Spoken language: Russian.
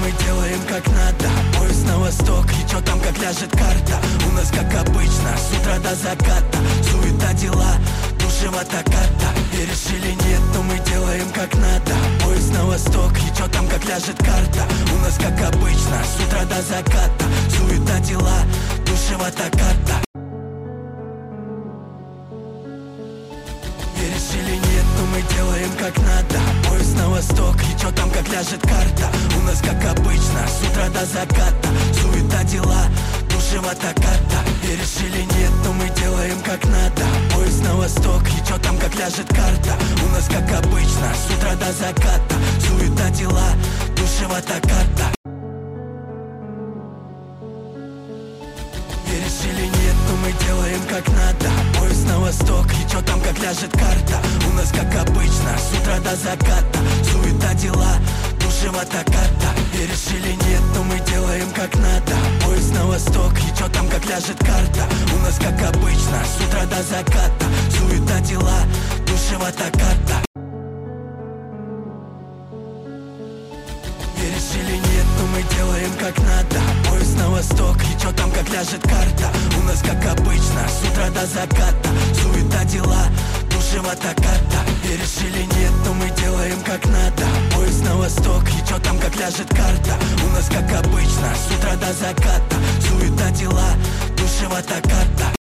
мы делаем как надо. Поезд на восток, и чё там, как ляжет карта. У нас как обычно, с утра до заката. Суета, дела, душим атаката. Веришь или нет, но мы делаем как надо. Поезд на восток, и чё там, как ляжет карта. У нас как обычно, с утра до заката. Суета, дела, душим атаката. Веришь или нет, но мы делаем как надо. Поезд на восток, и чё там, как ляжет карта. У нас как обычно, с утра до заката. Суета, дела, душим атаката. Веришь или нет, но мы делаем как надо. Поезд на восток, и чё там, как ляжет карта. У нас как обычно, с утра до заката. Суета, дела, душим атаката. Веришь или нет, но мы делаем как надо. Поезд на восток, и чё там, как ляжет карта. У нас как обычно, с утра до заката. Суета, дела, душим атаката. Веришь или нет, но мы делаем как надо. Поезд на восток, и чё там, как ляжет карта. У нас как обычно, с утра до заката. Суета, дела, душим атаката. Веришь или нет, но мы делаем как надо. Поезд на восток, и чё там, как ляжет карта. У нас как обычно, с утра до заката. Суета, дела, душим атаката. Веришь или нет, но мы делаем как надо. Поезд на восток, и чё там, как ляжет карта. У нас как обычно, с утра до заката. Суета, дела, душим атаката.